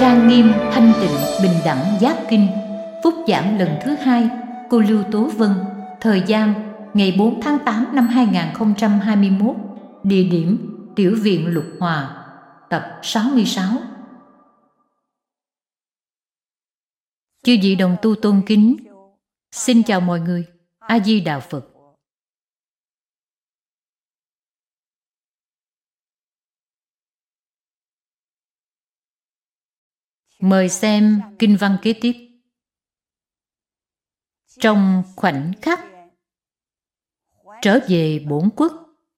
trang nghiêm, thanh tịnh, bình đẳng giác kinh. Phúc giảng lần thứ 2, cô Lưu Tố Vân. Thời gian ngày 4 tháng 8 năm 2021. Địa điểm Tiểu viện Lục Hòa. Tập 66. Chư vị đồng tu tôn kính, xin chào mọi người. A Di Đà Phật. Mời xem kinh văn kế tiếp. Trong khoảnh khắc trở về bổn quốc,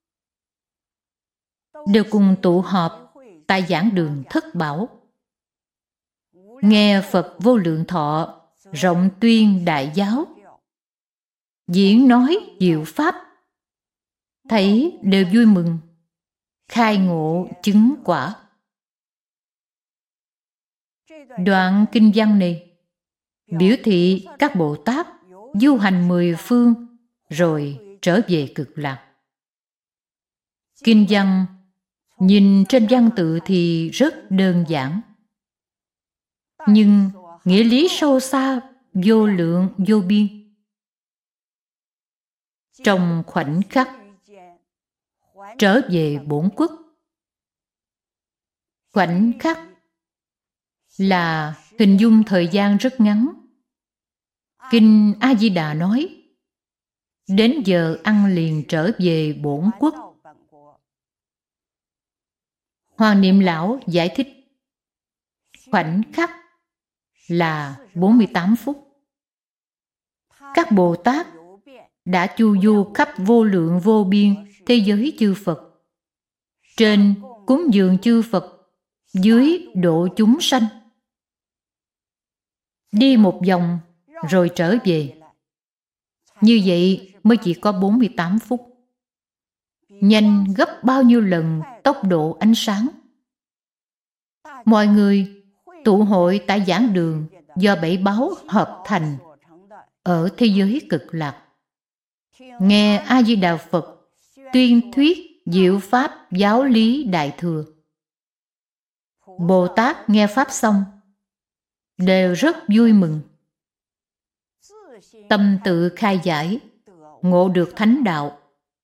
đều cùng tụ họp tại giảng đường Thất Bảo, nghe Phật Vô Lượng Thọ rộng tuyên đại giáo, diễn nói diệu pháp, thấy đều vui mừng, khai ngộ chứng quả. Đoạn kinh văn này biểu thị các Bồ Tát du hành 10 phương rồi trở về Cực Lạc. Kinh văn nhìn trên văn tự thì rất đơn giản, nhưng nghĩa lý sâu xa, vô lượng vô biên. Trong khoảnh khắc trở về bổn quốc, khoảnh khắc là hình dung thời gian rất ngắn. Kinh A Di Đà nói đến giờ ăn liền trở về bổn quốc. Hoàng Niệm Lão giải thích khoảnh khắc là 48 phút. Các Bồ Tát đã chu du khắp vô lượng vô biên thế giới chư Phật, trên cúng dường chư Phật, dưới độ chúng sanh, đi một vòng rồi trở về. Như vậy mới chỉ có 48 phút. Nhanh gấp bao nhiêu lần tốc độ ánh sáng. Mọi người tụ hội tại giảng đường do bảy báu hợp thành ở thế giới Cực Lạc, nghe A Di Đà Phật tuyên thuyết diệu pháp giáo lý đại thừa. Bồ Tát nghe pháp xong đều rất vui mừng, tâm tự khai giải, ngộ được thánh đạo.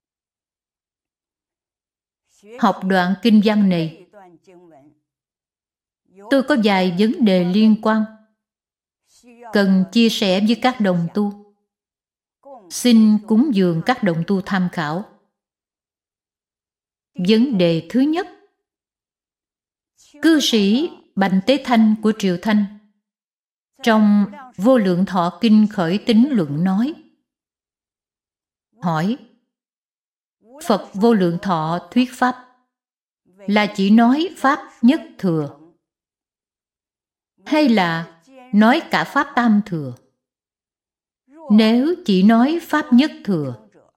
Học đoạn kinh văn này, tôi có vài vấn đề liên quan cần chia sẻ với các đồng tu. Xin cúng dường các đồng tu tham khảo. Vấn đề thứ nhất, cư sĩ Bành Tế Thanh của Triều Thanh trong Vô Lượng Thọ Kinh Khởi Tín Luận nói: hỏi, Phật Vô Lượng Thọ thuyết pháp là chỉ nói pháp nhất thừa, hay là nói cả pháp tam thừa? Nếu chỉ nói pháp nhất thừa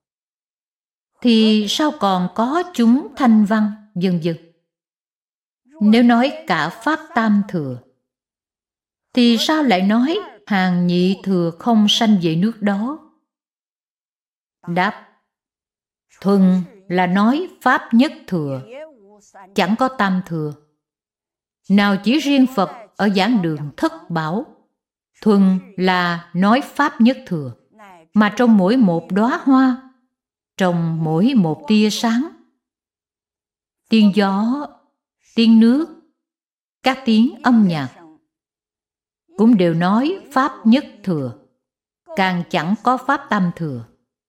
thì sao còn có chúng thanh văn vân vân? Nếu nói cả pháp tam thừa thì sao lại nói hàng nhị thừa không sanh về nước đó? Đáp: thuần là nói pháp nhất thừa, chẳng có tam thừa. Nào chỉ riêng Phật ở giảng đường Thất Bảo, thuần là nói pháp nhất thừa, mà trong mỗi một đóa hoa, trong mỗi một tia sáng, tiếng gió, tiếng nước, các tiếng âm nhạc cũng đều nói pháp nhất thừa, càng chẳng có pháp tam thừa.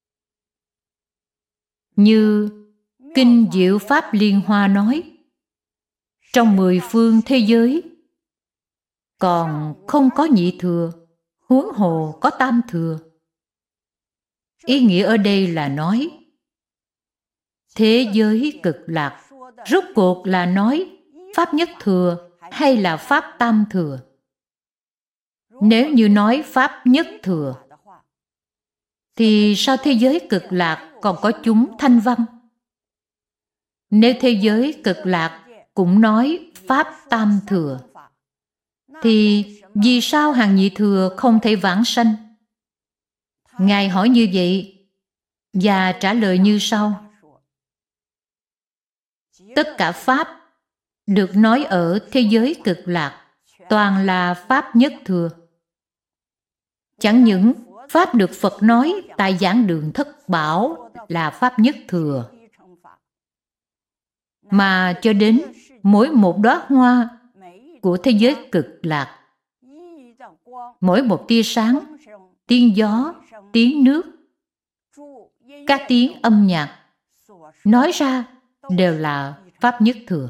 Như Kinh Diệu Pháp Liên Hoa nói, trong 10 phương thế giới còn không có nhị thừa, huống hồ có tam thừa. Ý nghĩa ở đây là nói thế giới Cực Lạc rốt cuộc là nói pháp nhất thừa hay là pháp tam thừa? Nếu như nói pháp nhất thừa thì sao thế giới Cực Lạc còn có chúng thanh văn? Nếu thế giới Cực Lạc cũng nói pháp tam thừa thì vì sao hàng nhị thừa không thể vãng sanh? Ngài hỏi như vậy và trả lời như sau: tất cả pháp được nói ở thế giới Cực Lạc toàn là Pháp nhất thừa. Chẳng những Pháp được Phật nói tại giảng đường Thất Bảo là Pháp nhất thừa, mà cho đến mỗi một đóa hoa của thế giới cực lạc, mỗi một tia sáng, tiếng gió, tiếng nước, các tiếng âm nhạc nói ra đều là Pháp nhất thừa.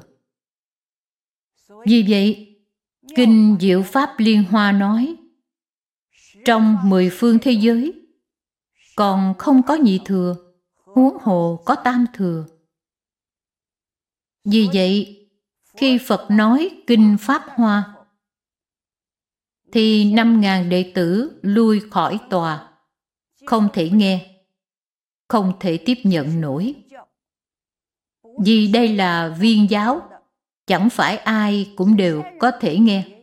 Vì vậy, Kinh Diệu Pháp Liên Hoa nói, trong 10 phương thế giới còn không có nhị thừa, huống hồ có tam thừa. Vì vậy, khi Phật nói Kinh Pháp Hoa, thì 5.000 đệ tử lui khỏi tòa, không thể nghe, không thể tiếp nhận nổi. Vì đây là viên giáo, chẳng phải ai cũng đều có thể nghe.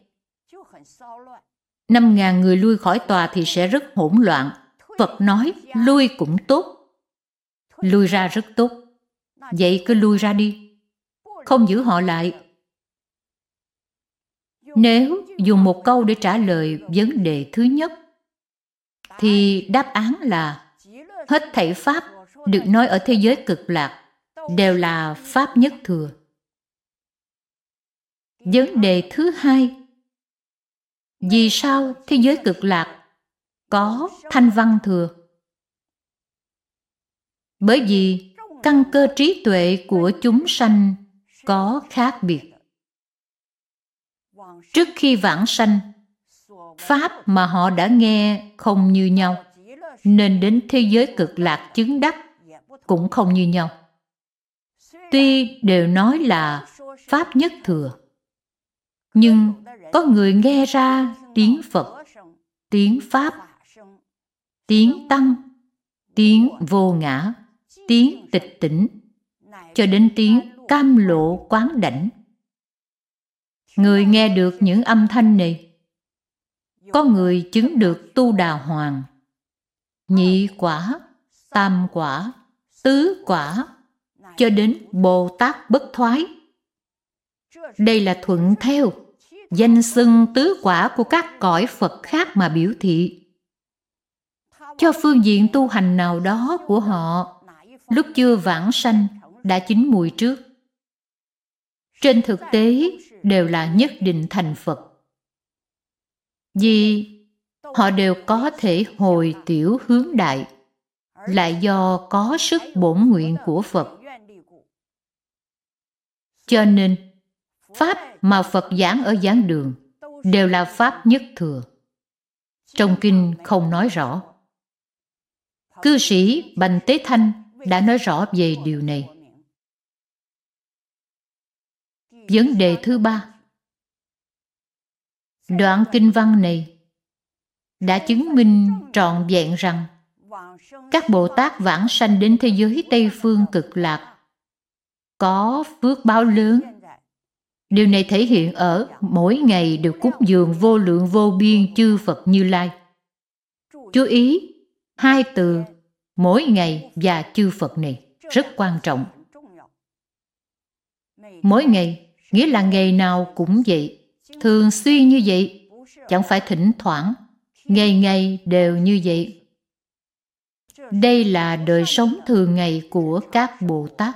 5.000 người lui khỏi tòa thì sẽ rất hỗn loạn. Phật nói lui cũng tốt, lui ra rất tốt. Vậy cứ lui ra đi, không giữ họ lại. Nếu dùng một câu để trả lời vấn đề thứ nhất, thì đáp án là hết thảy Pháp được nói ở thế giới cực lạc đều là Pháp nhất thừa. Vấn đề thứ hai, vì sao thế giới cực lạc có thanh văn thừa? Bởi vì căn cơ trí tuệ của chúng sanh có khác biệt. Trước khi vãng sanh, Pháp mà họ đã nghe không như nhau, nên đến thế giới cực lạc chứng đắc cũng không như nhau. Tuy đều nói là Pháp nhất thừa, nhưng có người nghe ra tiếng Phật, tiếng Pháp, tiếng Tăng, tiếng vô ngã, tiếng tịch tỉnh, cho đến tiếng cam lộ quán đảnh. Người nghe được những âm thanh này, có người chứng được tu đà hoàng, nhị quả, tam quả, tứ quả, cho đến Bồ Tát bất thoái. Đây là thuận theo danh xưng tứ quả của các cõi Phật khác mà biểu thị. Cho phương diện tu hành nào đó của họ, lúc chưa vãng sanh đã chín mùi trước. Trên thực tế đều là nhất định thành Phật. Vì họ đều có thể hồi tiểu hướng đại, lại do có sức bổn nguyện của Phật. Cho nên, Pháp mà Phật giảng ở giảng đường đều là Pháp nhất thừa. Trong kinh không nói rõ. Cư sĩ Bành Tế Thanh đã nói rõ về điều này. Vấn đề thứ ba, đoạn kinh văn này đã chứng minh trọn vẹn rằng các Bồ Tát vãng sanh đến thế giới Tây Phương cực lạc có phước báo lớn. Điều này thể hiện ở mỗi ngày đều cúng dường vô lượng vô biên chư Phật Như Lai. Chú ý hai từ mỗi ngày và chư Phật này rất quan trọng. Mỗi ngày nghĩa là ngày nào cũng vậy, thường xuyên như vậy, chẳng phải thỉnh thoảng, ngày ngày đều như vậy. Đây là đời sống thường ngày của các Bồ Tát.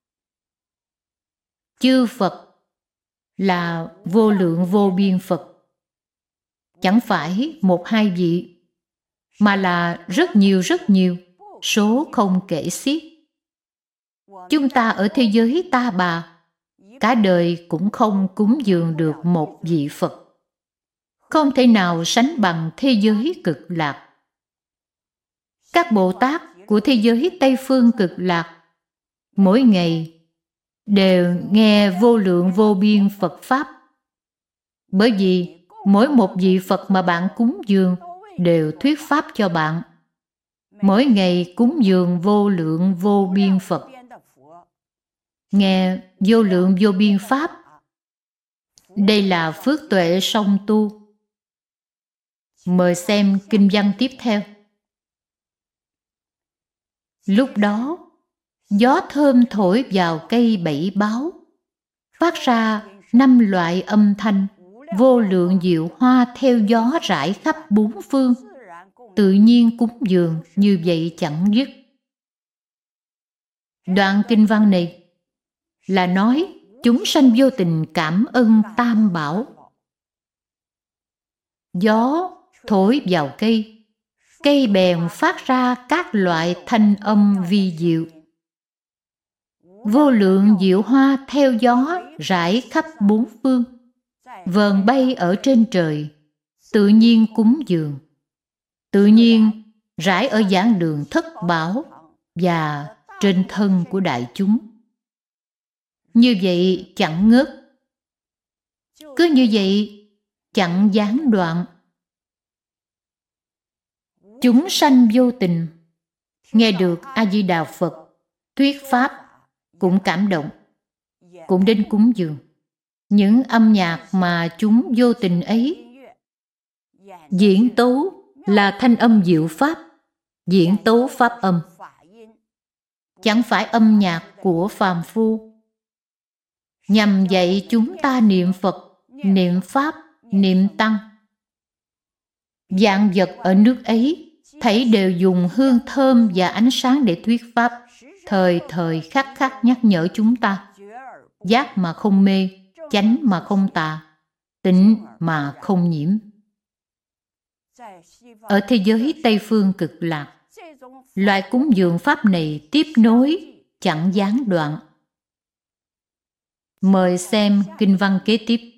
Chư Phật là vô lượng vô biên Phật, chẳng phải một hai vị, mà là rất nhiều, số không kể xiết. Chúng ta ở thế giới ta bà, cả đời cũng không cúng dường được một vị Phật, không thể nào sánh bằng thế giới cực lạc. Các Bồ Tát của thế giới Tây Phương cực lạc mỗi ngày đều nghe vô lượng vô biên Phật Pháp. Bởi vì mỗi một vị Phật mà bạn cúng dường đều thuyết Pháp cho bạn. Mỗi ngày cúng dường vô lượng vô biên Phật, nghe vô lượng vô biên Pháp. Đây là phước tuệ song tu. Mời xem kinh văn tiếp theo. Lúc đó, gió thơm thổi vào cây bảy báo, phát ra 5 loại âm thanh, vô lượng diệu hoa theo gió rải khắp bốn phương, tự nhiên cúng dường như vậy chẳng dứt. Đoạn kinh văn này là nói chúng sanh vô tình cảm ơn Tam Bảo. Gió thổi vào cây, cây bèn phát ra các loại thanh âm vi diệu. Vô lượng diệu hoa theo gió rải khắp bốn phương, vờn bay ở trên trời, tự nhiên cúng dường, tự nhiên rải ở giảng đường thất bảo và trên thân của đại chúng. Như vậy chẳng ngớt, cứ như vậy chẳng gián đoạn. Chúng sanh vô tình nghe được A Di Đà Phật thuyết pháp cũng cảm động, cũng đến cúng dường. Những âm nhạc mà chúng vô tình ấy diễn tấu là thanh âm diệu pháp, diễn tấu pháp âm, chẳng phải âm nhạc của phàm phu, nhằm dạy chúng ta niệm Phật, niệm Pháp, niệm Tăng. Vạn vật ở nước ấy thảy đều dùng hương thơm và ánh sáng để thuyết pháp, thời thời khắc khắc nhắc nhở chúng ta giác mà không mê, chánh mà không tà, tịnh mà không nhiễm. Ở thế giới Tây Phương Cực Lạc, loại cúng dường pháp này tiếp nối chẳng gián đoạn. Mời xem kinh văn kế tiếp.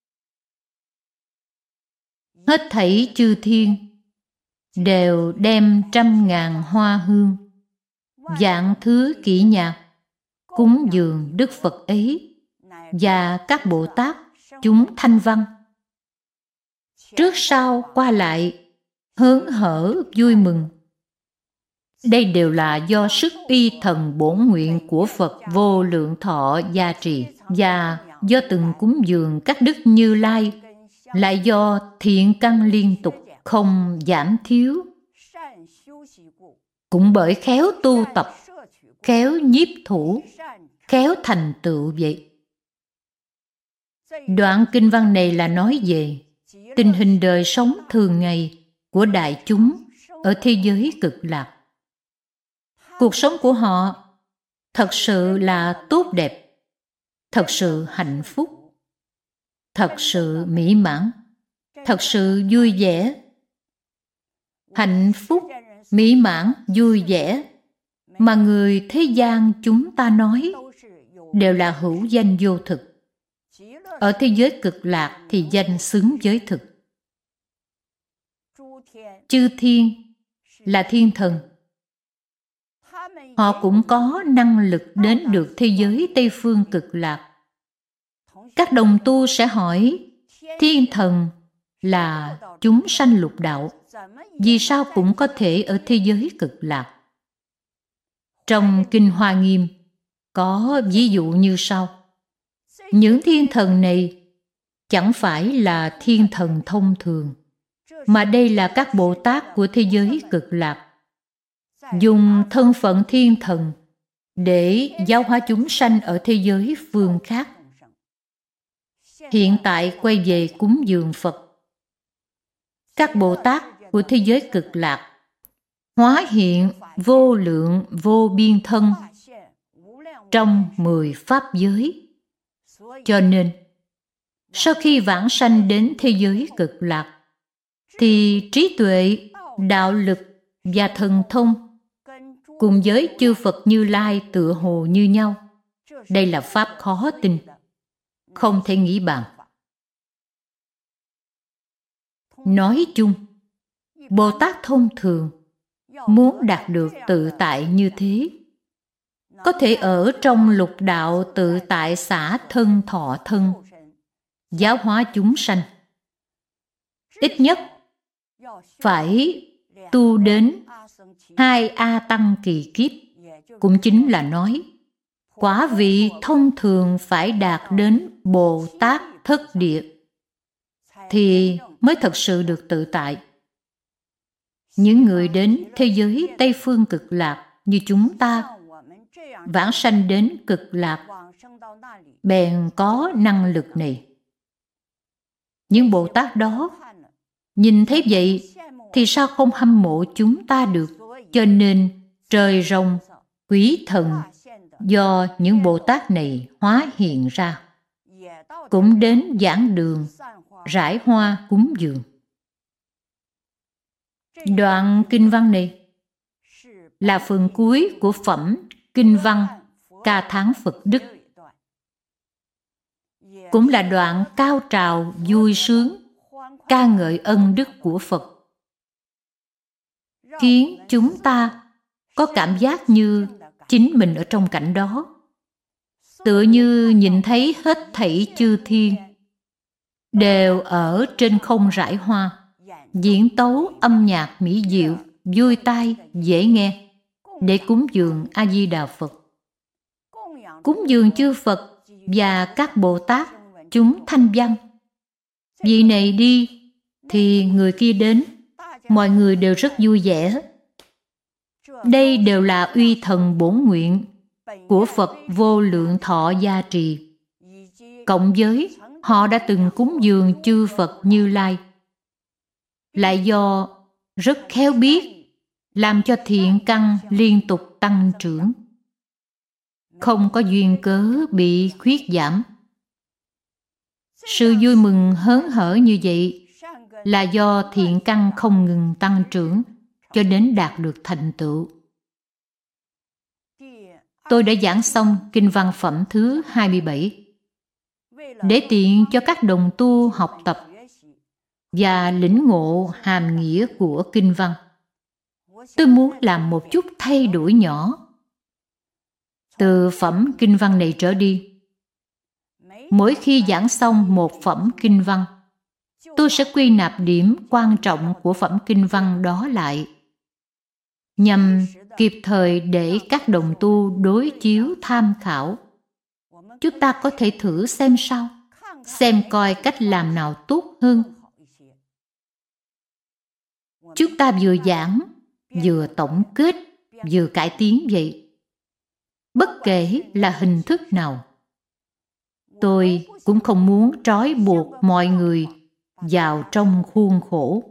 Hết thảy chư thiên đều đem 100.000 hoa hương, vạn thứ kỹ nhạc cúng dường Đức Phật ấy và các Bồ Tát chúng thanh văn. Trước sau qua lại hớn hở vui mừng. Đây đều là do sức uy thần bổn nguyện của Phật vô lượng thọ gia trì, và do từng cúng dường các đức Như Lai, lại do thiện căn liên tục không giảm thiếu, cũng bởi khéo tu tập, khéo nhiếp thủ, khéo thành tựu vậy. Đoạn kinh văn này là nói về tình hình đời sống thường ngày của đại chúng ở thế giới Cực Lạc. Cuộc sống của họ thật sự là tốt đẹp, thật sự hạnh phúc, thật sự mỹ mãn, thật sự vui vẻ. Hạnh phúc, mỹ mãn, vui vẻ mà người thế gian chúng ta nói đều là hữu danh vô thực. Ở thế giới Cực Lạc thì danh xứng với thực. Chư thiên là thiên thần, họ cũng có năng lực đến được thế giới Tây Phương Cực Lạc. Các đồng tu sẽ hỏi, thiên thần là chúng sanh lục đạo, vì sao cũng có thể ở thế giới Cực Lạc? Trong Kinh Hoa Nghiêm có ví dụ như sau. Những thiên thần này chẳng phải là thiên thần thông thường, mà đây là các Bồ Tát của thế giới Cực Lạc, dùng thân phận thiên thần để giáo hóa chúng sanh ở thế giới phương khác. Hiện tại quay về cúng dường Phật. Các Bồ Tát của thế giới Cực Lạc hóa hiện vô lượng vô biên thân trong 10 pháp giới. Cho nên, sau khi vãng sanh đến thế giới Cực Lạc, thì trí tuệ, đạo lực và thần thông cùng với chư Phật Như Lai tựa hồ như nhau. Đây là pháp khó tin, không thể nghĩ bàn. Nói chung, Bồ Tát thông thường muốn đạt được tự tại như thế, có thể ở trong lục đạo tự tại xả thân thọ thân, giáo hóa chúng sanh. Ít nhất phải tu đến 2 A Tăng kỳ kiếp, cũng chính là nói quả vị thông thường phải đạt đến Bồ Tát thất địa thì mới thật sự được tự tại. Những người đến thế giới Tây Phương Cực Lạc như chúng ta vãng sanh đến Cực Lạc bèn có năng lực này. Những Bồ Tát đó nhìn thấy vậy thì sao không hâm mộ chúng ta được? Cho nên trời rồng, quỷ thần do những Bồ Tát này hóa hiện ra cũng đến giảng đường, rải hoa cúng dường. Đoạn kinh văn này là phần cuối của phẩm kinh văn ca thán Phật Đức, cũng là đoạn cao trào vui sướng ca ngợi ân đức của Phật, khiến chúng ta có cảm giác như chính mình ở trong cảnh đó, tựa như nhìn thấy hết thảy chư thiên đều ở trên không rải hoa, diễn tấu âm nhạc mỹ diệu, vui tai, dễ nghe, để cúng dường A Di Đà Phật. Cúng dường chư Phật và các Bồ Tát chúng thanh văn. Vị này đi thì người kia đến, mọi người đều rất vui vẻ. Đây đều là uy thần bổn nguyện của Phật vô lượng thọ gia trì, cộng với họ đã từng cúng dường chư Phật Như Lai, lại do rất khéo biết làm cho thiện căn liên tục tăng trưởng, không có duyên cớ bị khuyết giảm. Sự vui mừng hớn hở như vậy là do thiện căn không ngừng tăng trưởng cho đến đạt được thành tựu. Tôi đã giảng xong kinh văn phẩm thứ 27 để tiện cho các đồng tu học tập và lĩnh ngộ hàm nghĩa của kinh văn. Tôi muốn làm một chút thay đổi nhỏ. Từ phẩm kinh văn này trở đi, mỗi khi giảng xong một phẩm kinh văn, tôi sẽ quy nạp điểm quan trọng của phẩm kinh văn đó lại, nhằm kịp thời để các đồng tu đối chiếu tham khảo. Chúng ta có thể thử xem sao, xem coi cách làm nào tốt hơn. Chúng ta vừa giảng, vừa tổng kết, vừa cải tiến vậy. Bất kể là hình thức nào, tôi cũng không muốn trói buộc mọi người vào trong khuôn khổ.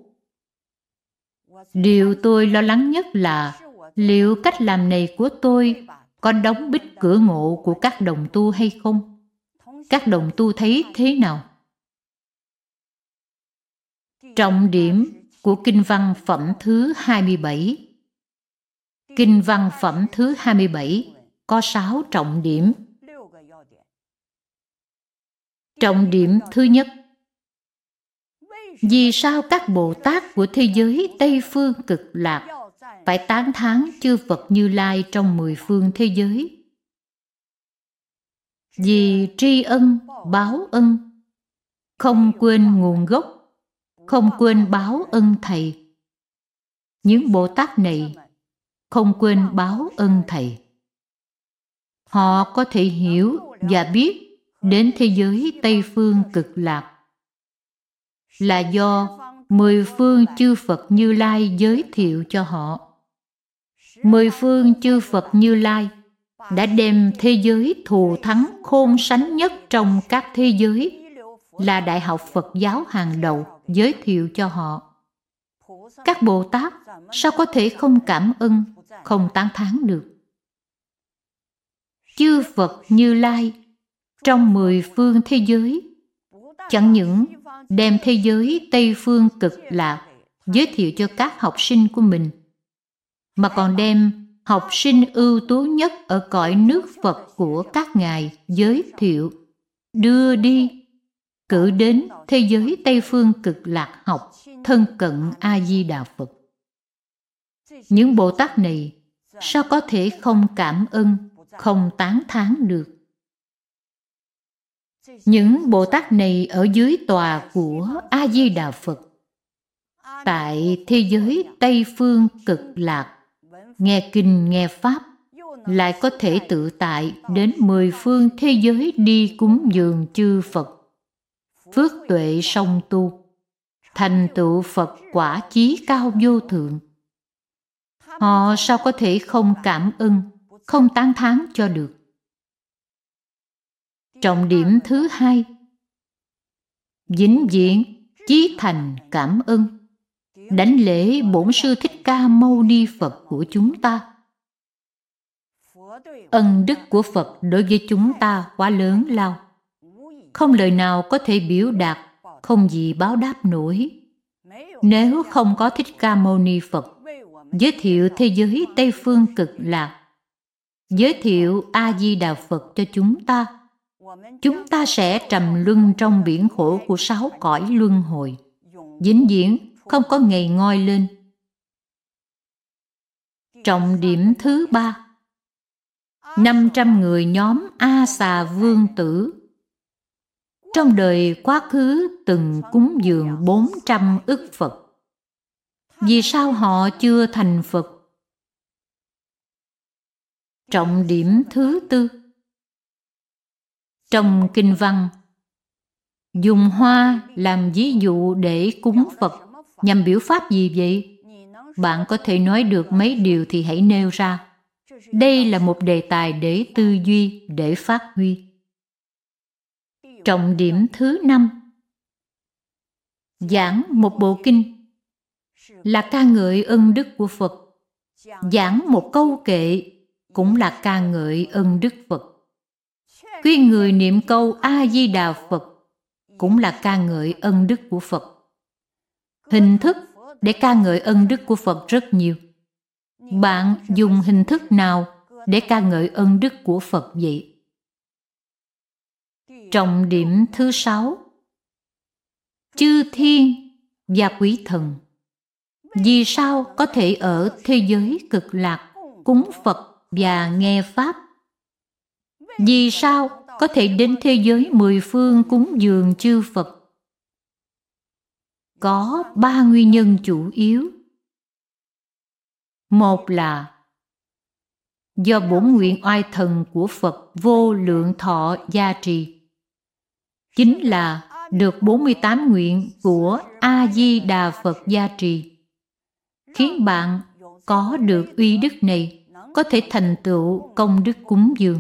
Điều tôi lo lắng nhất là liệu cách làm này của tôi có đóng bít cửa ngộ của các đồng tu hay không? Các đồng tu thấy thế nào? Trọng điểm của kinh văn phẩm thứ 27. Kinh văn phẩm thứ 27 có 6 trọng điểm. Trọng điểm thứ nhất: vì sao các Bồ Tát của thế giới Tây Phương Cực Lạc phải tán thán chư Phật Như Lai trong 10 phương thế giới? Vì tri ân báo ân, không quên nguồn gốc, không quên báo ân Thầy. Những Bồ Tát này không quên báo ân Thầy. Họ có thể hiểu và biết đến thế giới Tây Phương Cực Lạc là do 10 phương chư Phật Như Lai giới thiệu cho họ. 10 phương chư Phật Như Lai đã đem thế giới thù thắng khôn sánh nhất trong các thế giới là Đại học Phật giáo hàng đầu giới thiệu cho họ. Các Bồ Tát sao có thể không cảm ơn, không tán thán được? Chư Phật Như Lai trong 10 phương thế giới chẳng những đem thế giới Tây Phương Cực Lạc giới thiệu cho các học sinh của mình, mà còn đem học sinh ưu tú nhất ở cõi nước Phật của các ngài giới thiệu, đưa đi, cử đến thế giới Tây Phương Cực Lạc học, thân cận A Di Đà Phật. Những Bồ Tát này sao có thể không cảm ơn, không tán thán được? Những Bồ Tát này ở dưới tòa của A Di Đà Phật, tại thế giới Tây Phương Cực Lạc, nghe kinh nghe pháp, lại có thể tự tại đến 10 phương thế giới đi cúng dường chư Phật, phước tuệ song tu, thành tựu Phật quả chí cao vô thượng. Họ sao có thể không cảm ơn, không tán thán cho được? Trọng điểm thứ hai: vĩnh viễn chí thành cảm ơn, đảnh lễ Bổn Sư Thích Ca Mâu Ni Phật của chúng ta. Ân đức của Phật đối với chúng ta quá lớn lao, không lời nào có thể biểu đạt, không gì báo đáp nổi. Nếu không có Thích Ca Mâu Ni Phật giới thiệu thế giới Tây Phương Cực Lạc, giới thiệu A-di-đà Phật cho chúng ta sẽ trầm luân trong biển khổ của 6 cõi luân hồi, vĩnh viễn không có ngày ngoi lên. Trọng điểm thứ 3, 500 người nhóm A Xà Vương Tử trong đời quá khứ từng cúng dường 400 ức Phật. Vì sao họ chưa thành Phật? Trọng điểm thứ 4, trong kinh văn dùng hoa làm ví dụ để cúng Phật nhằm biểu pháp gì vậy? Bạn có thể nói được mấy điều thì hãy nêu ra. Đây là một đề tài để tư duy, để phát huy. Trọng điểm thứ 5, giảng một bộ kinh là ca ngợi ân đức của Phật. Giảng một câu kệ cũng là ca ngợi ân đức Phật. Khuyên người niệm câu A-di-đà Phật cũng là ca ngợi ân đức của Phật. Hình thức để ca ngợi ân đức của Phật rất nhiều. Bạn dùng hình thức nào để ca ngợi ân đức của Phật vậy? Trọng điểm thứ 6, chư thiên và quỷ thần vì sao có thể ở thế giới Cực Lạc cúng Phật và nghe Pháp? Vì sao có thể đến thế giới 10 phương cúng dường chư Phật? Có 3 nguyên nhân chủ yếu. Một là do bổn nguyện oai thần của Phật vô lượng thọ gia trì, chính là được 48 nguyện của A-di-đà Phật gia trì, khiến bạn có được uy đức này, có thể thành tựu công đức cúng dường.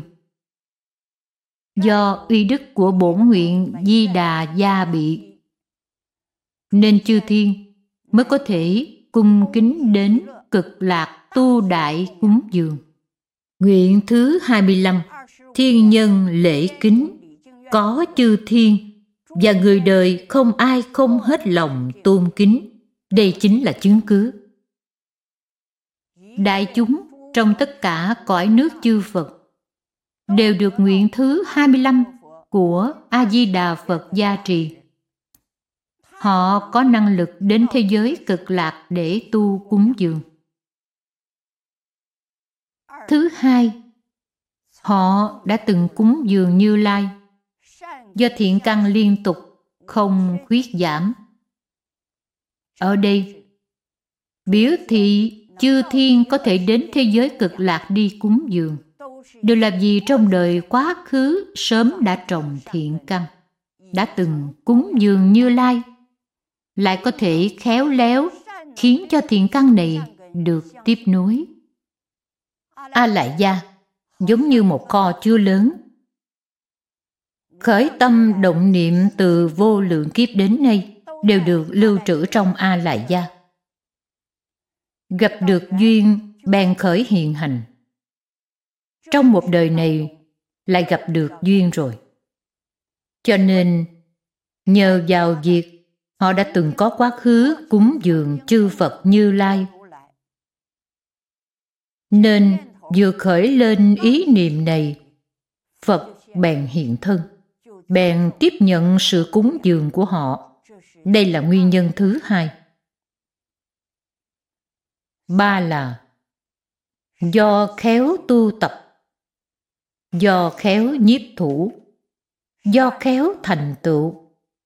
Do uy đức của bổn nguyện Di Đà gia bị, nên chư thiên mới có thể cung kính đến Cực Lạc tu đại cúng dường. Nguyện thứ 25, thiên nhân lễ kính. Có chư thiên và người đời không ai không hết lòng tôn kính. Đây chính là chứng cứ. Đại chúng trong tất cả cõi nước chư Phật đều được nguyện thứ 25 của A-di-đà Phật gia trì. Họ có năng lực đến thế giới Cực Lạc để tu cúng dường. Thứ hai, họ đã từng cúng dường Như Lai, do thiện căn liên tục, không khuyết giảm. Ở đây, biểu thị chư thiên có thể đến thế giới Cực Lạc đi cúng dường, đều là vì trong đời quá khứ sớm đã trồng thiện căn, đã từng cúng dường Như Lai, lại có thể khéo léo khiến cho thiện căn này được tiếp nối. A Lại Gia giống như một kho chứa lớn, khởi tâm động niệm từ vô lượng kiếp đến nay đều được lưu trữ trong A Lại Gia. Gặp được duyên bèn khởi hiện hành. Trong một đời này lại gặp được duyên rồi. Cho nên nhờ vào việc họ đã từng có quá khứ cúng dường chư Phật Như Lai, nên vừa khởi lên ý niệm này, Phật bèn hiện thân, bèn tiếp nhận sự cúng dường của họ. Đây là nguyên nhân thứ hai. Ba là do khéo tu tập, do khéo nhiếp thủ, do khéo thành tựu.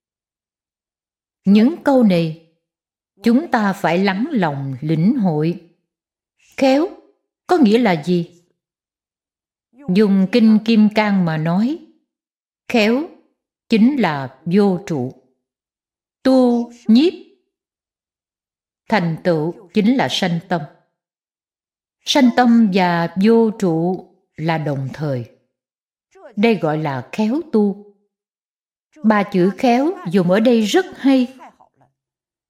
Những câu này chúng ta phải lắng lòng lĩnh hội. Khéo có nghĩa là gì? Dùng kinh Kim Cang mà nói, khéo chính là vô trụ, tu nhiếp, thành tựu chính là sanh tâm. Sanh tâm và vô trụ là đồng thời. Đây gọi là khéo tu. Ba chữ khéo dùng ở đây rất hay,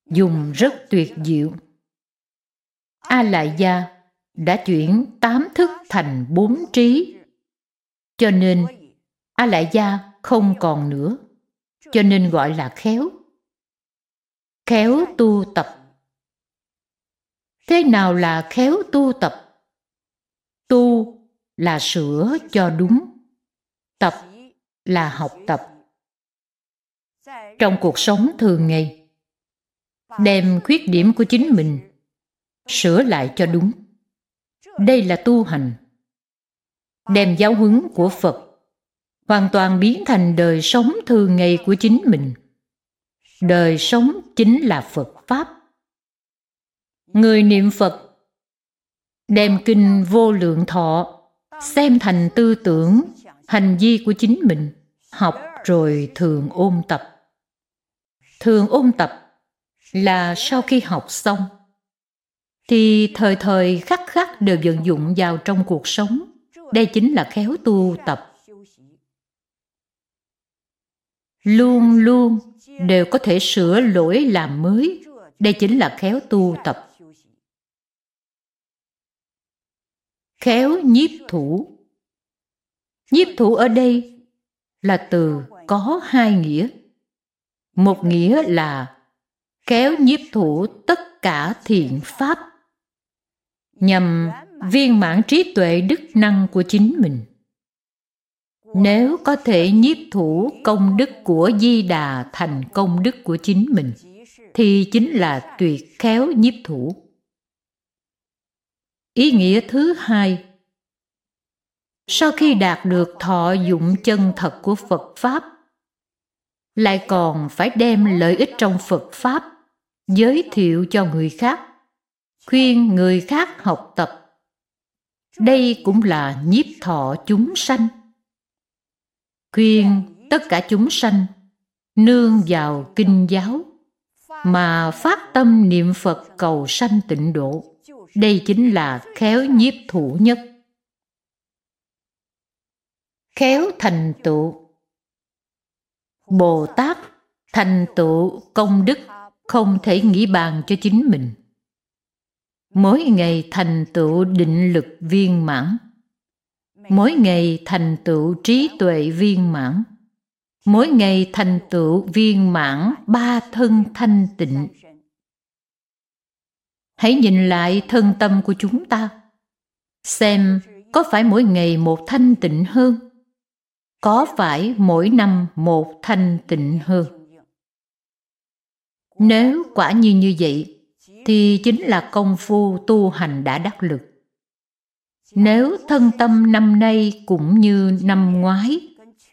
dùng rất tuyệt diệu. A Lại Gia đã chuyển 8 thức thành 4 trí, cho nên A Lại Gia không còn nữa, cho nên gọi là khéo. Khéo tu tập. Thế nào là khéo tu tập? Tu là sửa cho đúng, tập là học tập. Trong cuộc sống thường ngày, đem khuyết điểm của chính mình sửa lại cho đúng. Đây là tu hành. Đem giáo huấn của Phật hoàn toàn biến thành đời sống thường ngày của chính mình. Đời sống chính là Phật Pháp. Người niệm Phật đem kinh Vô Lượng Thọ xem thành tư tưởng, hành vi của chính mình, học rồi thường ôn tập. Thường ôn tập là sau khi học xong thì thời thời khắc khắc đều vận dụng vào trong cuộc sống. Đây chính là khéo tu tập. Luôn luôn đều có thể sửa lỗi làm mới. Đây chính là khéo tu tập. Khéo nhiếp thủ. Nhiếp thủ ở đây là từ có hai nghĩa. Một nghĩa là khéo nhiếp thủ tất cả thiện pháp, nhằm viên mãn trí tuệ đức năng của chính mình. Nếu có thể nhiếp thủ công đức của Di Đà thành công đức của chính mình, thì chính là tuyệt khéo nhiếp thủ. Ý nghĩa thứ hai, sau khi đạt được thọ dụng chân thật của Phật Pháp, lại còn phải đem lợi ích trong Phật Pháp giới thiệu cho người khác, khuyên người khác học tập. Đây cũng là nhiếp thọ chúng sanh. Khuyên tất cả chúng sanh nương vào kinh giáo mà phát tâm niệm Phật cầu sanh tịnh độ. Đây chính là khéo nhiếp thủ nhất. Khéo thành tựu. Bồ Tát thành tựu công đức không thể nghĩ bàn cho chính mình. Mỗi ngày thành tựu định lực viên mãn, mỗi ngày thành tựu trí tuệ viên mãn, mỗi ngày thành tựu viên mãn ba thân thanh tịnh. Hãy nhìn lại thân tâm của chúng ta, xem có phải mỗi ngày một thanh tịnh hơn, có phải mỗi năm một thanh tịnh hơn. Nếu quả như vậy, thì chính là công phu tu hành đã đắc lực. Nếu thân tâm năm nay cũng như năm ngoái,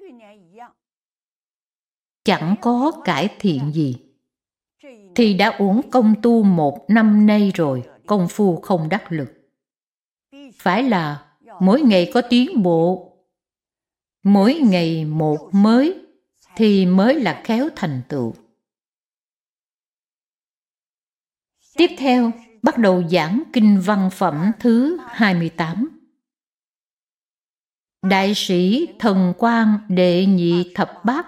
chẳng có cải thiện gì, thì đã uổng công tu một năm nay rồi, công phu không đắc lực. Phải là mỗi ngày có tiến bộ, mỗi ngày một mới, thì mới là khéo thành tựu. Tiếp theo, bắt đầu giảng kinh văn phẩm thứ 28. Đại sĩ Thần Quang Đệ Nhị Thập Bát.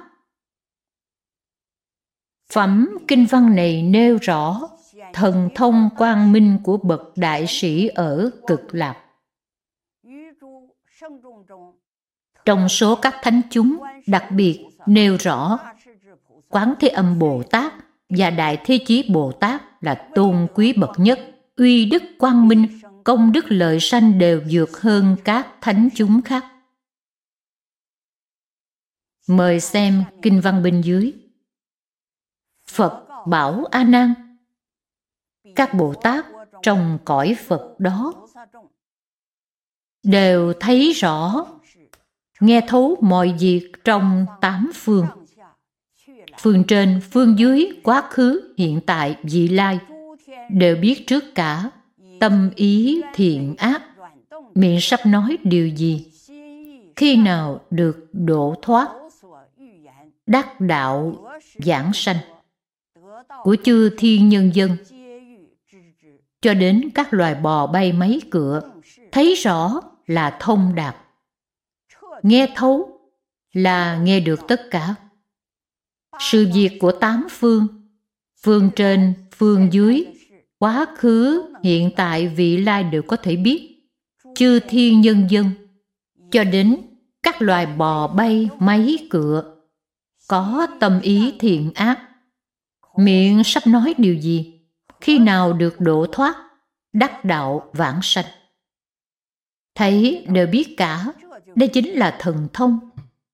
Phẩm kinh văn này nêu rõ thần thông quang minh của bậc đại sĩ ở Cực Lạc. Trong số các thánh chúng, đặc biệt nêu rõ Quán Thế Âm Bồ Tát và Đại Thế Chí Bồ Tát là tôn quý bậc nhất, uy đức quang minh, công đức lợi sanh đều vượt hơn các thánh chúng khác. Mời xem kinh văn bên dưới. Phật bảo A Nan, các Bồ Tát trong cõi Phật đó đều thấy rõ, nghe thấu mọi việc trong tám phương, phương trên, phương dưới, quá khứ, hiện tại, vị lai, đều biết trước cả tâm ý thiện ác, miệng sắp nói điều gì, khi nào được độ thoát, đắc đạo giảng sanh của chư thiên nhân dân, cho đến các loài bò bay máy cựa, thấy rõ là thông đạt, nghe thấu là nghe được tất cả. Sự việc của tám phương, phương trên, phương dưới, quá khứ, hiện tại, vị lai đều có thể biết. Chư thiên nhân dân, cho đến các loài bò bay, máy cựa, có tâm ý thiện ác. Miệng sắp nói điều gì? Khi nào được độ thoát, đắc đạo vãng sanh. Thấy đều biết cả, đây chính là thần thông.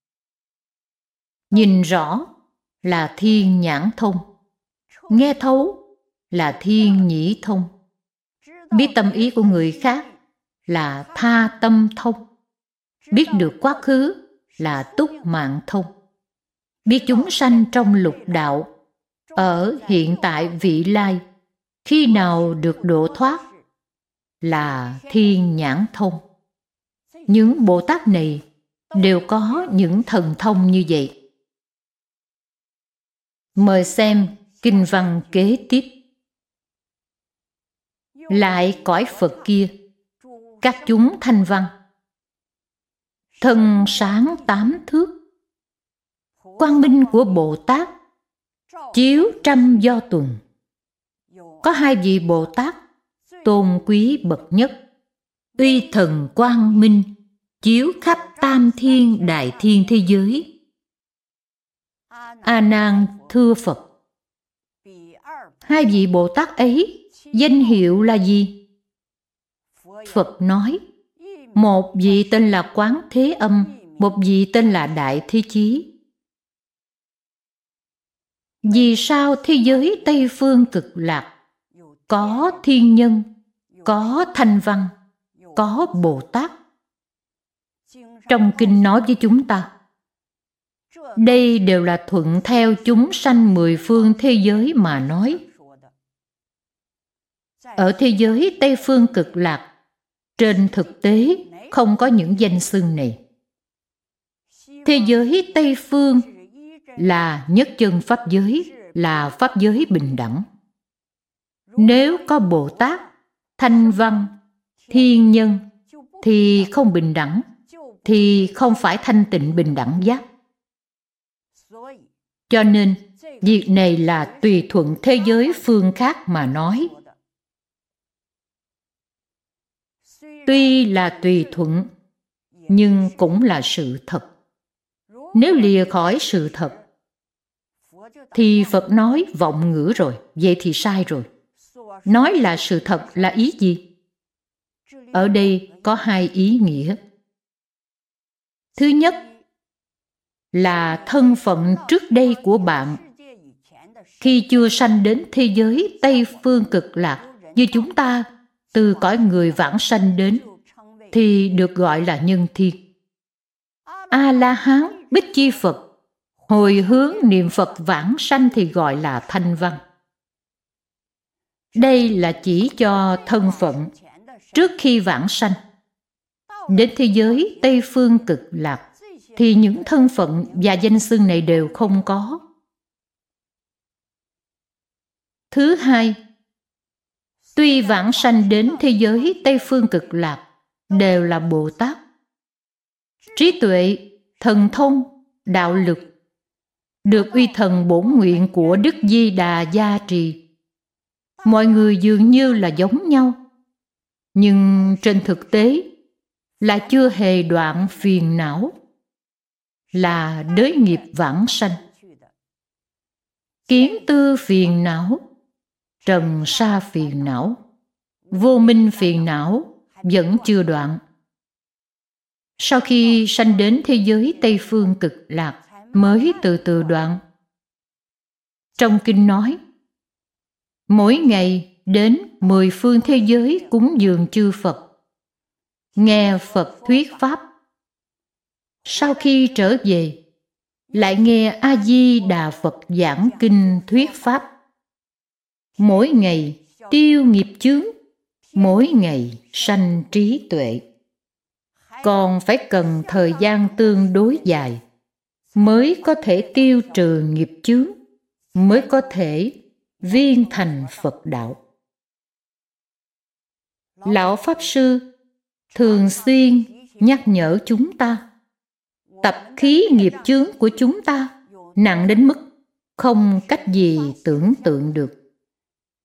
Nhìn rõ là thiên nhãn thông, nghe thấu là thiên nhĩ thông, biết tâm ý của người khác là tha tâm thông, biết được quá khứ là túc mạng thông, biết chúng sanh trong lục đạo, ở hiện tại vị lai, khi nào được độ thoát là thiên nhãn thông. Những Bồ Tát này đều có những thần thông như vậy. Mời xem kinh văn kế tiếp. Lại cõi Phật kia, các chúng thanh văn, thân sáng 8 thước, quang minh của Bồ Tát chiếu trăm do tuần. Có 2 vị Bồ Tát tôn quý bậc nhất, uy thần quang minh, chiếu khắp tam thiên đại thiên thế giới. A Nan thưa Phật, 2 vị Bồ Tát ấy danh hiệu là gì? Phật nói, một vị tên là Quán Thế Âm, một vị tên là Đại Thế Chí. Vì sao thế giới Tây Phương Cực Lạc có thiên nhân, có thanh văn, có Bồ Tát? Trong kinh nói với chúng ta, đây đều là thuận theo chúng sanh 10 phương thế giới mà nói. Ở thế giới Tây Phương Cực Lạc, trên thực tế không có những danh xưng này. Thế giới Tây Phương là nhất chân pháp giới, là pháp giới bình đẳng. Nếu có Bồ Tát, thanh văn, thiên nhân thì không bình đẳng, thì không phải thanh tịnh bình đẳng giác. Cho nên việc này là tùy thuận thế giới phương khác mà nói. Tuy là tùy thuận, nhưng cũng là sự thật. Nếu lìa khỏi sự thật, thì Phật nói vọng ngữ rồi, vậy thì sai rồi. Nói là sự thật là ý gì? Ở đây có 2 ý nghĩa. Thứ nhất là thân phận trước đây của bạn. Khi chưa sanh đến thế giới Tây Phương Cực Lạc, như chúng ta từ cõi người vãng sanh đến, thì được gọi là nhân thiên. A-la-hán, Bích Chi Phật, hồi hướng niệm Phật vãng sanh thì gọi là thanh văn. Đây là chỉ cho thân phận trước khi vãng sanh. Đến thế giới Tây Phương Cực Lạc thì những thân phận và danh xưng này đều không có. Thứ hai, tuy vãng sanh đến thế giới Tây Phương Cực Lạc đều là Bồ Tát, trí tuệ, thần thông, đạo lực được uy thần bổn nguyện của Đức Di Đà gia trì. Mọi người dường như là giống nhau, nhưng trên thực tế là chưa hề đoạn phiền não, là đới nghiệp vãng sanh. Kiến tư phiền não, trần sa phiền não, vô minh phiền não vẫn chưa đoạn. Sau khi sanh đến thế giới Tây Phương Cực Lạc mới từ từ đoạn. Trong kinh nói, mỗi ngày đến 10 phương thế giới cúng dường chư Phật, nghe Phật thuyết Pháp. Sau khi trở về, lại nghe A-di-đà Phật giảng kinh thuyết Pháp. Mỗi ngày tiêu nghiệp chướng, mỗi ngày sanh trí tuệ. Còn phải cần thời gian tương đối dài mới có thể tiêu trừ nghiệp chướng, mới có thể viên thành Phật đạo. Lão Pháp Sư thường xuyên nhắc nhở chúng ta, tập khí nghiệp chướng của chúng ta nặng đến mức không cách gì tưởng tượng được.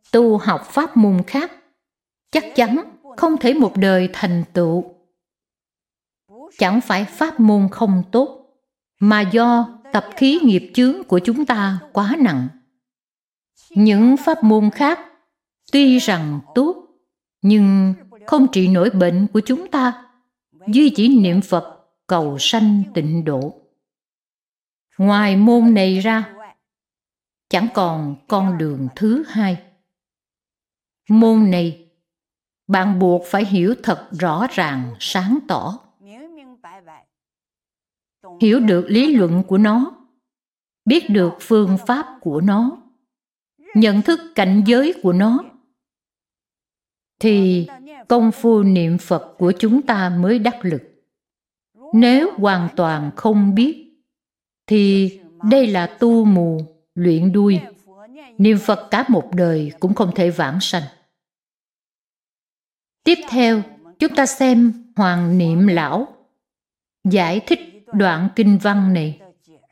tu học pháp môn khác chắc chắn không thể một đời thành tựu. Chẳng phải pháp môn không tốt, mà do tập khí nghiệp chướng của chúng ta quá nặng. Những pháp môn khác tuy rằng tốt, nhưng không trị nổi bệnh của chúng ta, duy chỉ niệm Phật cầu sanh tịnh độ. Ngoài môn này ra, chẳng còn con đường thứ hai. Môn này, bạn buộc phải hiểu thật rõ ràng, sáng tỏ. Hiểu được lý luận của nó, biết được phương pháp của nó, nhận thức cảnh giới của nó, thì công phu niệm Phật của chúng ta mới đắc lực. Nếu hoàn toàn không biết, thì đây là tu mù, luyện đuôi. Niệm Phật cả một đời cũng không thể vãng sanh. Tiếp theo, chúng ta xem Hoàng Niệm Lão giải thích đoạn kinh văn này.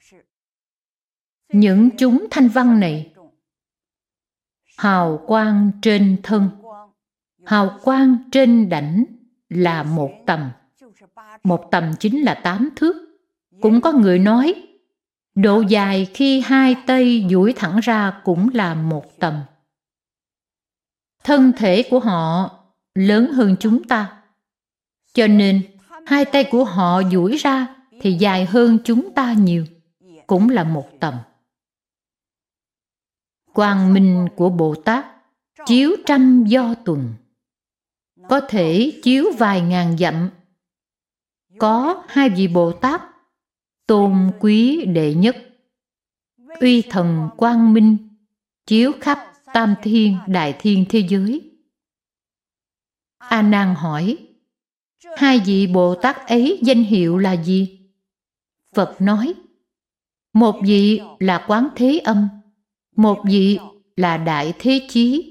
Những chúng thanh văn này, hào quang trên thân, hào quang trên đảnh là một tầm. Một tầm chính là 8 thước. Cũng có người nói, độ dài khi hai tay duỗi thẳng ra cũng là một tầm. Thân thể của họ lớn hơn chúng ta, cho nên hai tay của họ duỗi ra thì dài hơn chúng ta nhiều, cũng là một tầm. Quang minh của Bồ Tát chiếu trăm do tuần, có thể chiếu vài ngàn dặm. Có hai vị Bồ Tát tôn quý đệ nhất, uy thần quang minh, chiếu khắp tam thiên đại thiên thế giới. A Nan hỏi, hai vị Bồ Tát ấy danh hiệu là gì? Phật nói, một vị là Quán Thế Âm, một vị là Đại Thế Chí.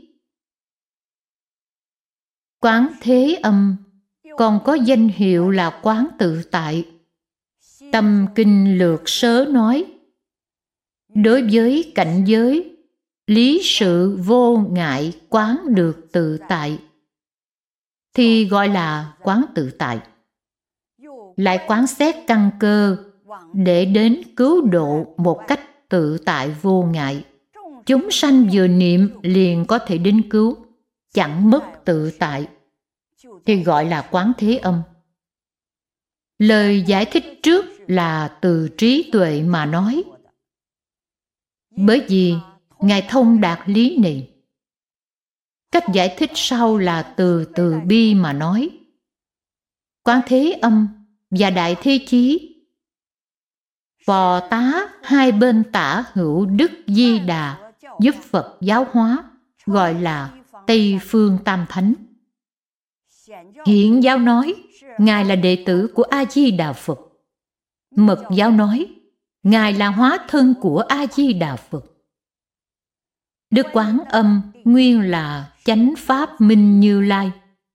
Quán Thế Âm còn có danh hiệu là Quán Tự Tại. Tâm Kinh Lược Sớ nói, đối với cảnh giới, lý sự vô ngại quán được tự tại, thì gọi là quán tự tại. Lại quán xét căn cơ để đến cứu độ một cách tự tại vô ngại. Chúng sanh vừa niệm liền có thể đến cứu, chẳng mất tự tại, thì gọi là Quán Thế Âm. Lời giải thích trước là từ trí tuệ mà nói, bởi vì Ngài thông đạt lý này. Cách giải thích sau là từ từ bi mà nói. Quán Thế Âm và Đại Thế Chí, Bồ Tát hai bên tả hữu Đức Di Đà giúp Phật giáo hóa, gọi là Tây Phương Tam Thánh. Hiện giáo nói, Ngài là đệ tử của A-di-đà Phật. Mật giáo nói, Ngài là hóa thân của A-di-đà Phật. Đức Quán Âm nguyên là chánh pháp Minh Như Lai.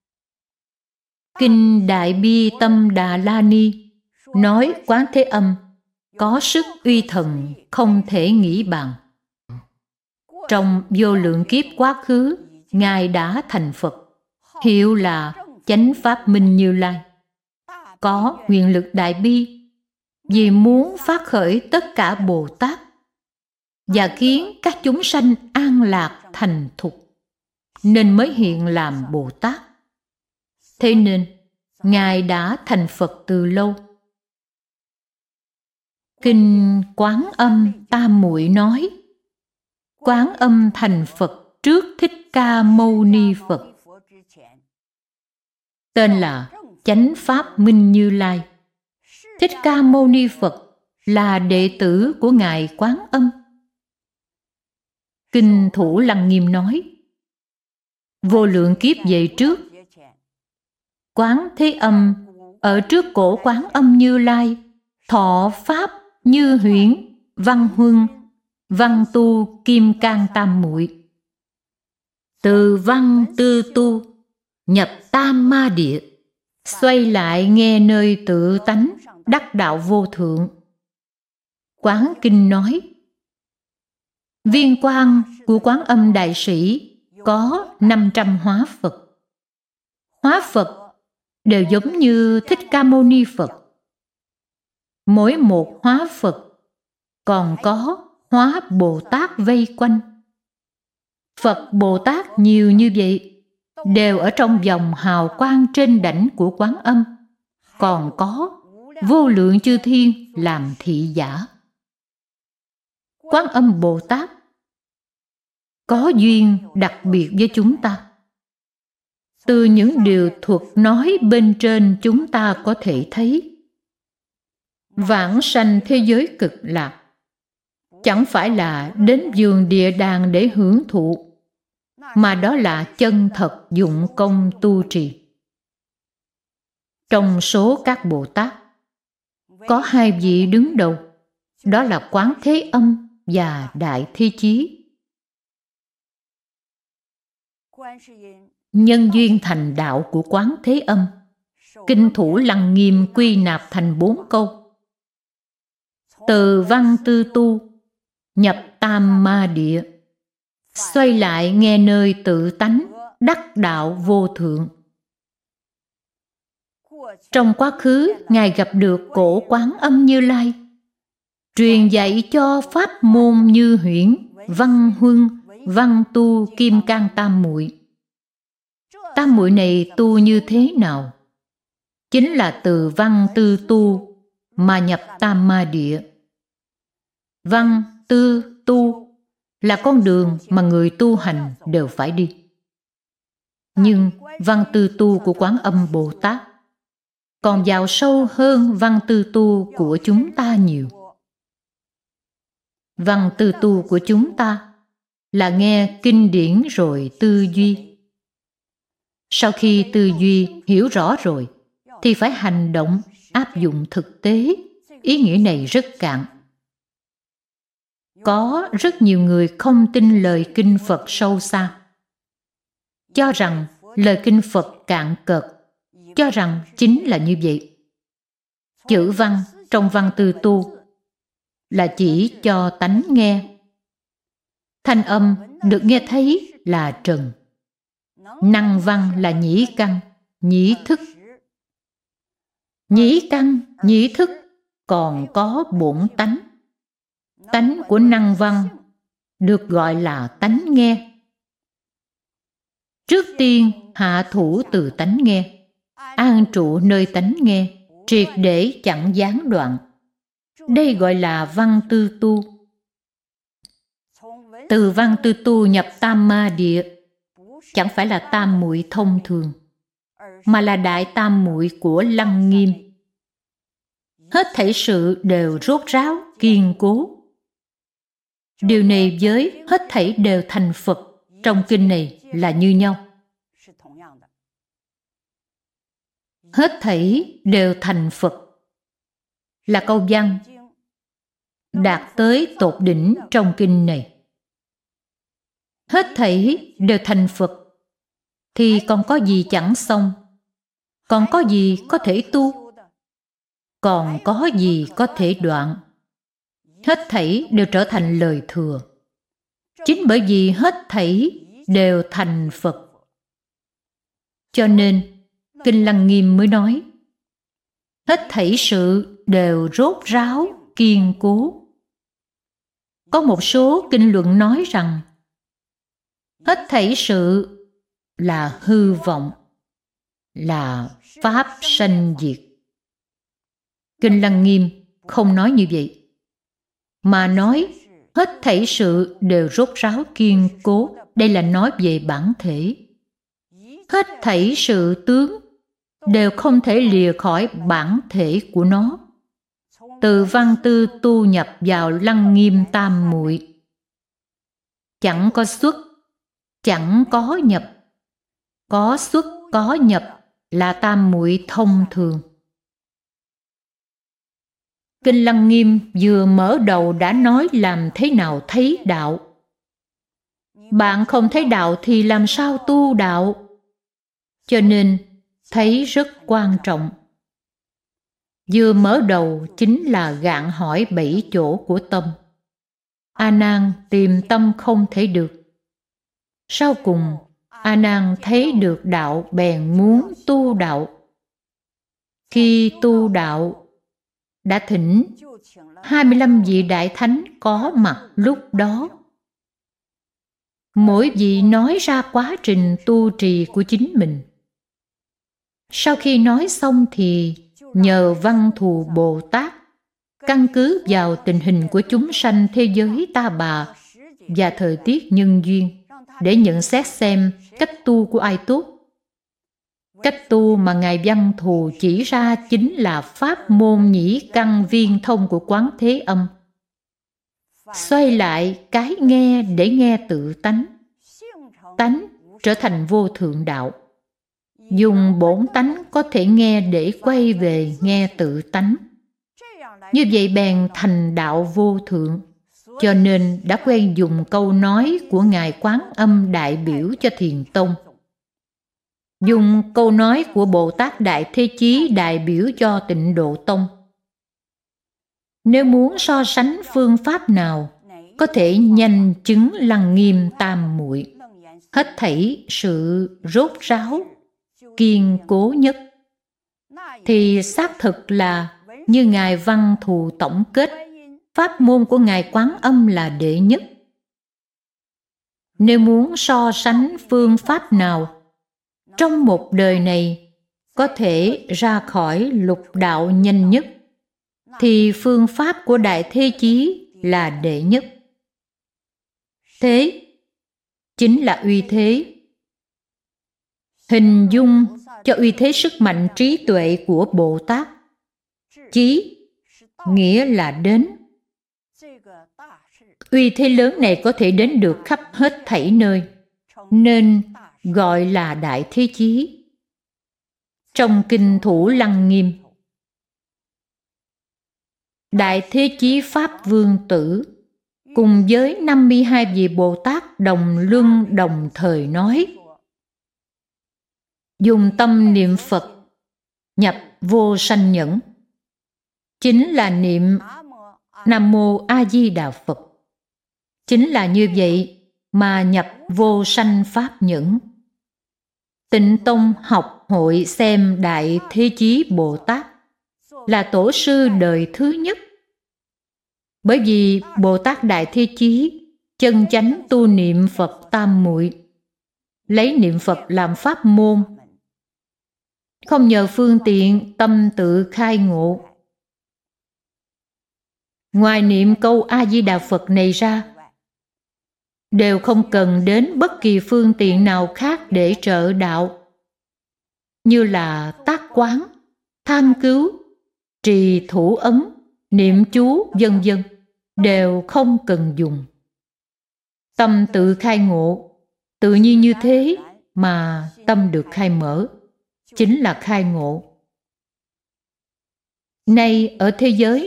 Kinh Đại Bi Tâm Đà La Ni nói Quán Thế Âm có sức uy thần không thể nghĩ bàn. Trong vô lượng kiếp quá khứ, Ngài đã thành Phật, hiệu là chánh pháp Minh Như Lai. Có quyền lực đại bi, vì muốn phát khởi tất cả Bồ Tát và khiến các chúng sanh an lạc thành thục, nên mới hiện làm Bồ Tát. Thế nên, Ngài đã thành Phật từ lâu. Kinh Quán Âm Tam Muội nói, Quán Âm thành Phật trước Thích Ca Mâu Ni Phật. Tên là Chánh Pháp Minh Như Lai. Thích Ca Mâu Ni Phật là đệ tử của Ngài Quán Âm. Kinh Thủ Lăng Nghiêm nói, vô lượng kiếp về trước, Quán Thế Âm ở trước cổ Quán Âm Như Lai thọ pháp Như Huyễn, Văn Huân, Văn Tu, Kim Cang Tam Muội. Từ văn tư tu, nhập tam ma địa, xoay lại nghe nơi tự tánh, đắc đạo vô thượng. Quán Kinh nói, viên quang của Quán Âm Đại Sĩ có 500 hóa Phật. Hóa Phật đều giống như Thích Ca Mâu Ni Phật. Mỗi một hóa Phật còn có hóa Bồ Tát vây quanh. Phật Bồ Tát nhiều như vậy đều ở trong vòng hào quang trên đảnh của Quán Âm. Còn có vô lượng chư thiên làm thị giả. Quán Âm Bồ Tát có duyên đặc biệt với chúng ta. Từ những điều thuật nói bên trên chúng ta có thể thấy vãng sanh thế giới cực lạc chẳng phải là đến vườn địa đàng để hưởng thụ, mà đó là chân thật dụng công tu trì. Trong số các Bồ Tát có hai vị đứng đầu, đó là Quán Thế Âm và Đại Thế Chí. Nhân duyên thành đạo của Quán Thế Âm, Kinh Thủ Lăng Nghiêm quy nạp thành 4 câu: từ văn tư tu, nhập tam ma địa, xoay lại nghe nơi tự tánh, đắc đạo vô thượng. Trong quá khứ, Ngài gặp được cổ Quán Âm Như Lai, truyền dạy cho pháp môn Như Huyễn, Văn Huân, Văn Tu, Kim Cang Tam Muội. Tam muội này tu như thế nào? Chính là từ văn tư tu mà nhập tam ma địa. Văn tư tu là con đường mà người tu hành đều phải đi. Nhưng văn tư tu của Quán Âm Bồ Tát còn vào sâu hơn văn tư tu của chúng ta nhiều. Văn tư tu của chúng ta là nghe kinh điển rồi tư duy. Sau khi tư duy hiểu rõ rồi thì phải hành động, áp dụng thực tế. Ý nghĩa này rất cạn. Có rất nhiều người không tin lời kinh Phật sâu xa, cho rằng lời kinh Phật cạn cợt, cho rằng chính là như vậy. Chữ văn trong văn tư tu là chỉ cho tánh nghe. Thanh âm được nghe thấy là trần. Năng văn là nhĩ căn, nhĩ thức. Nhĩ căn, nhĩ thức còn có bổn tánh. Tánh của năng văn được gọi là tánh nghe. Trước tiên hạ thủ từ tánh nghe, an trụ nơi tánh nghe, triệt để chẳng gián đoạn. Đây gọi là văn tư tu. Từ văn tư tu nhập tam ma địa chẳng phải là tam muội thông thường, mà là đại tam muội của Lăng Nghiêm. Hết thảy sự đều rốt ráo, kiên cố. Điều này với hết thảy đều thành Phật trong kinh này là như nhau. Hết thảy đều thành Phật là câu văn đạt tới tột đỉnh trong kinh này. Hết thảy đều thành Phật thì còn có gì chẳng xong, còn có gì có thể tu, còn có gì có thể đoạn. Hết thảy đều trở thành lời thừa. Chính bởi vì hết thảy đều thành Phật, cho nên Kinh Lăng Nghiêm mới nói hết thảy sự đều rốt ráo, kiên cố. Có một số kinh luận nói rằng hết thảy sự là hư vọng, là pháp sanh diệt. Kinh Lăng Nghiêm không nói như vậy, mà nói hết thảy sự đều rốt ráo kiên cố. Đây là nói về bản thể. Hết thảy sự tướng đều không thể lìa khỏi bản thể của nó. Từ văn tư tu nhập vào Lăng Nghiêm tam muội, chẳng có xuất, chẳng có nhập. Có xuất, có nhập là tam muội thông thường. Kinh Lăng Nghiêm vừa mở đầu đã nói làm thế nào thấy đạo. Bạn không thấy đạo thì làm sao tu đạo? Cho nên thấy rất quan trọng. Vừa mở đầu chính là gạn hỏi 7 chỗ của tâm. A Nan tìm tâm không thể được. Sau cùng, A Nan thấy được đạo bèn muốn tu đạo. Khi tu đạo, đã thỉnh 25 vị đại thánh có mặt lúc đó. Mỗi vị nói ra quá trình tu trì của chính mình. Sau khi nói xong thì nhờ Văn Thù Bồ Tát căn cứ vào tình hình của chúng sanh thế giới ta bà và thời tiết nhân duyên để nhận xét xem cách tu của ai tốt. Cách tu mà Ngài Văn Thù chỉ ra chính là pháp môn nhĩ căn viên thông của Quán Thế Âm. Xoay lại cái nghe để nghe tự tánh. Tánh trở thành vô thượng đạo. Dùng bổn tánh có thể nghe để quay về nghe tự tánh. Như vậy bèn thành đạo vô thượng. Cho nên đã quen dùng câu nói của Ngài Quán Âm đại biểu cho Thiền Tông. Dùng câu nói của Bồ Tát Đại Thế Chí đại biểu cho Tịnh Độ Tông. Nếu muốn so sánh phương pháp nào có thể nhanh chứng lăng nghiêm tam muội, hết thảy sự rốt ráo, kiên cố nhất, thì xác thực là như Ngài Văn Thù tổng kết, pháp môn của Ngài Quán Âm là đệ nhất. Nếu muốn so sánh phương pháp nào trong một đời này có thể ra khỏi lục đạo nhanh nhất, thì phương pháp của Đại Thế Chí là đệ nhất. Thế chính là uy thế. Hình dung cho uy thế sức mạnh trí tuệ của Bồ Tát. Chí nghĩa là đến. Uy thế lớn này có thể đến được khắp hết thảy nơi, nên gọi là Đại Thế Chí. Trong Kinh Thủ Lăng Nghiêm, Đại Thế Chí Pháp Vương Tử cùng với 52 vị Bồ Tát đồng luân đồng thời nói: dùng tâm niệm Phật nhập vô sanh nhẫn, chính là niệm Nam Mô A Di Đà Phật. Chính là như vậy mà nhập vô sanh pháp nhẫn. Tịnh Tông học hội xem Đại Thế Chí Bồ Tát là tổ sư đời thứ nhất. Bởi vì Bồ Tát Đại Thế Chí chân chánh tu niệm Phật tam muội, lấy niệm Phật làm pháp môn, không nhờ phương tiện tâm tự khai ngộ. Ngoài niệm câu A Di Đà Phật này ra, đều không cần đến bất kỳ phương tiện nào khác để trợ đạo, như là tác quán, tham cứu, trì thủ ấn, niệm chú, vân vân, đều không cần dùng. Tâm tự khai ngộ, tự nhiên như thế mà tâm được khai mở, chính là khai ngộ. Nay ở thế giới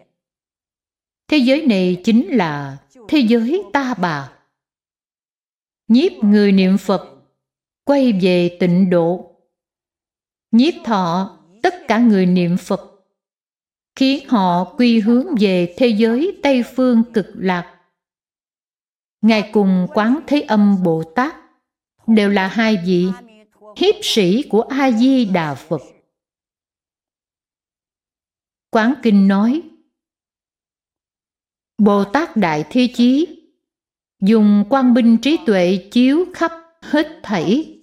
này chính là thế giới ta bà. Nhiếp người niệm Phật quay về tịnh độ, nhiếp thọ tất cả người niệm Phật, khiến họ quy hướng về thế giới Tây Phương Cực Lạc. Ngài cùng Quán Thế Âm Bồ Tát đều là hai vị hiếp sĩ của A Di Đà Phật. Quán Kinh nói: Bồ Tát Đại Thế Chí dùng quang minh trí tuệ chiếu khắp hết thảy.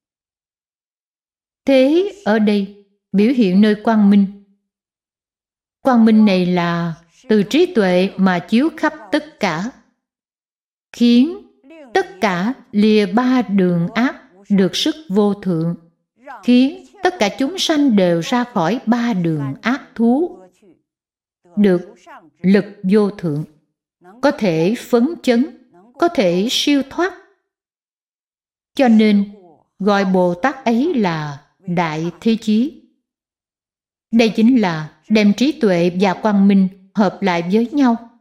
Thế ở đây biểu hiện nơi quang minh. Quang minh này là từ trí tuệ mà chiếu khắp tất cả, khiến tất cả lìa ba đường ác được sức vô thượng, khiến tất cả chúng sanh đều ra khỏi ba đường ác thú, được lực vô thượng, có thể phấn chấn, có thể siêu thoát. Cho nên gọi Bồ Tát ấy là Đại Thế Chí. Đây chính là đem trí tuệ và quang minh hợp lại với nhau.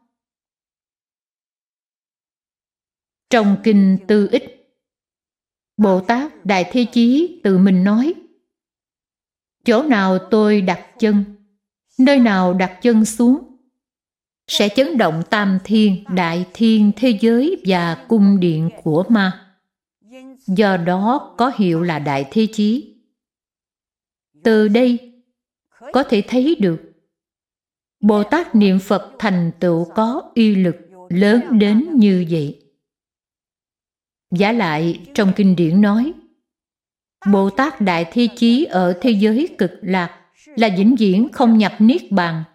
Trong Kinh Tư Ích, Bồ Tát Đại Thế Chí tự mình nói: chỗ nào tôi đặt chân, nơi nào đặt chân xuống, sẽ chấn động tam thiên, đại thiên thế giới và cung điện của ma. do đó có hiệu là Đại Thế Chí. Từ đây có thể thấy được Bồ Tát niệm Phật thành tựu có uy lực lớn đến như vậy. Vả lại trong kinh điển nói, Bồ Tát Đại Thế Chí ở thế giới Cực Lạc là vĩnh viễn không nhập Niết Bàn.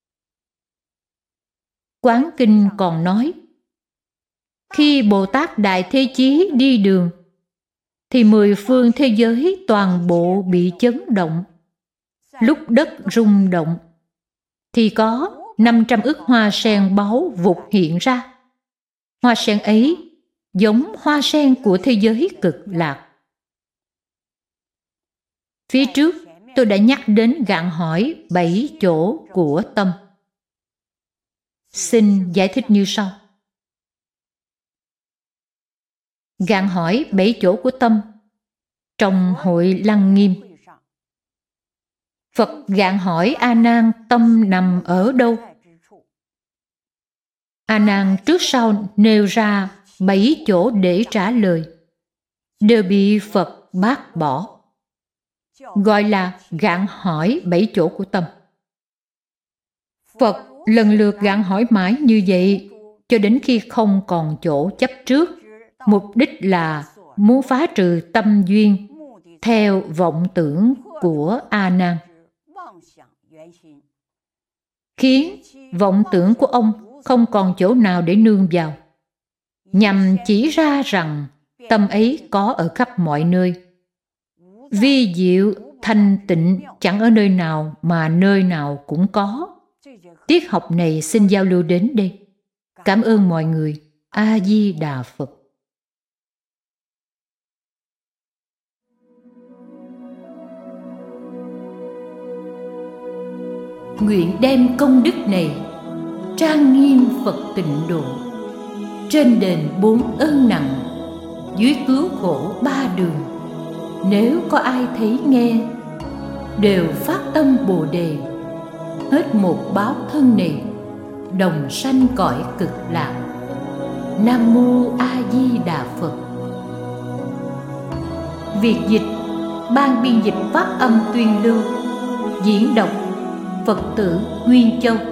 Quán kinh còn nói, khi Bồ Tát Đại Thế Chí đi đường, thì 10 phương thế giới toàn bộ bị chấn động. Lúc đất rung động, thì có 500 ức hoa sen báu vụt hiện ra. Hoa sen ấy giống hoa sen của thế giới Cực Lạc. Phía trước tôi đã nhắc đến gạn hỏi 7 chỗ của tâm. Xin giải thích như sau. Gạn hỏi 7 chỗ của tâm. Trong hội Lăng Nghiêm, Phật gạn hỏi A Nan tâm nằm ở đâu? A Nan trước sau nêu ra 7 chỗ để trả lời, đều bị Phật bác bỏ, gọi là gạn hỏi 7 chỗ của tâm. Phật lần lượt gạn hỏi mãi như vậy cho đến khi không còn chỗ chấp trước, mục đích là muốn phá trừ tâm duyên theo vọng tưởng của A Nan, khiến vọng tưởng của ông không còn chỗ nào để nương vào, nhằm chỉ ra rằng tâm ấy có ở khắp mọi nơi. Vi diệu thanh tịnh chẳng ở nơi nào mà nơi nào cũng có. Tiết học này xin giao lưu đến đây. Cảm ơn mọi người. A Di Đà Phật. Nguyện đem công đức này trang nghiêm Phật Tịnh Độ, trên đền 4 ơn nặng, dưới cứu khổ 3 đường. Nếu có ai thấy nghe, đều phát tâm Bồ Đề, hết một báo thân này, đồng sanh cõi Cực Lạc. Nam Mô A Di Đà Phật. Việc dịch, ban biên dịch phát âm tuyên lưu, diễn đọc Phật tử Nguyên Châu.